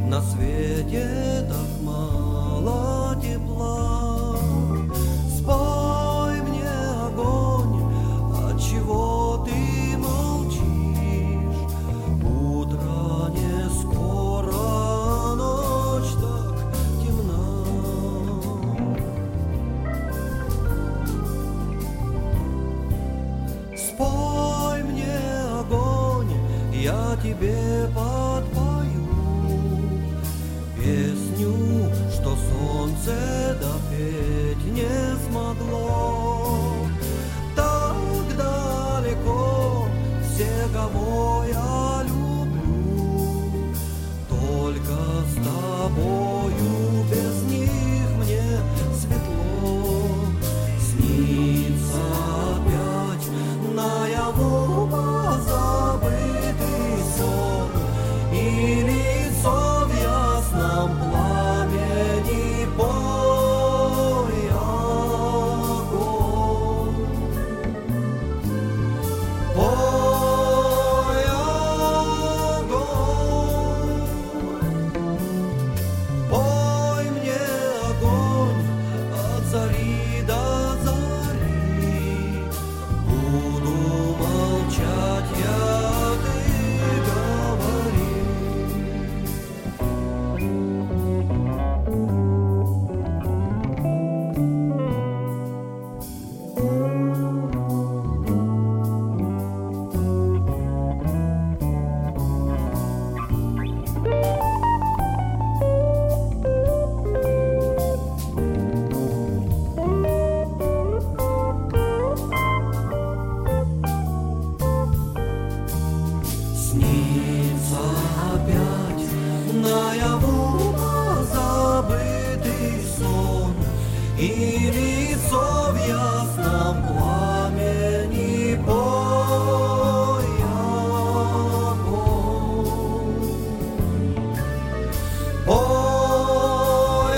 На свете так мало тепла. Спой мне, огонь, отчего ты молчишь? Утро не скоро, ночь так темна. Спой мне, огонь, я тебе подпою песню, что солнце допеть не смогло. Так далеко все, кого я люблю, только с тобою, без них мне светло. Снится опять наяву позабытый сон, и лицо в ясном пламени. Пой, огонь, пой, огонь, пой мне, огонь, от зари до зари. Буду молчать я, ты говори. Снится опять наяву позабытый сон, и лицо в ясном пламени. Пой, огонь, пой,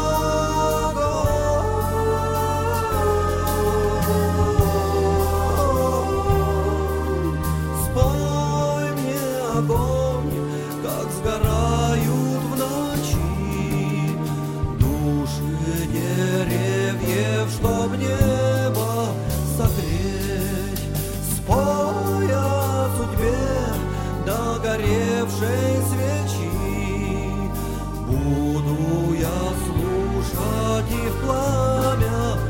огонь, спой мне, огонь, как сгорают в ночи души деревьев, чтоб небо согреть. Спой о судьбе догоревшей свечи. Буду я слушать и в пламя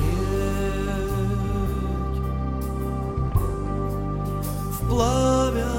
смотреть, в пламя